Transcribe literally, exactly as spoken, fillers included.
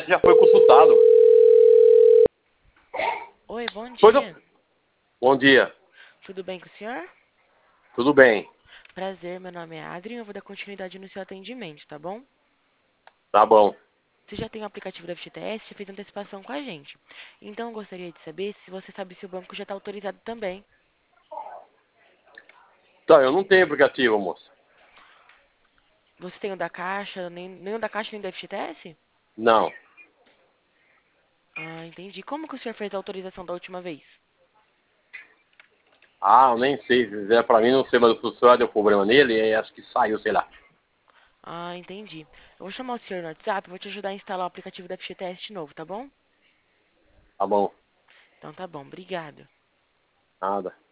teste já foi consultado. Oi, bom Pois eu... dia. Bom dia. Tudo bem com o senhor? Tudo bem. Prazer, meu nome é Adrien, eu vou dar continuidade no seu atendimento, tá bom? Tá bom. Você já tem o aplicativo da F G T S, já fez antecipação com a gente. Então, eu gostaria de saber se você sabe se o banco já está autorizado também. Tá, eu não tenho aplicativo, moça. Você tem o da Caixa, nem, nem o da Caixa nem do F G T S? Não. Ah, entendi. Como que o senhor fez a autorização da última vez? Ah, eu nem sei. Se fizer pra mim, não sei, mas o funcionário deu problema nele e acho que saiu, sei lá. Ah, entendi. Eu vou chamar o senhor no WhatsApp, vou te ajudar a instalar o aplicativo da F G T S de novo, tá bom? Tá bom. Então tá bom, obrigado. Nada.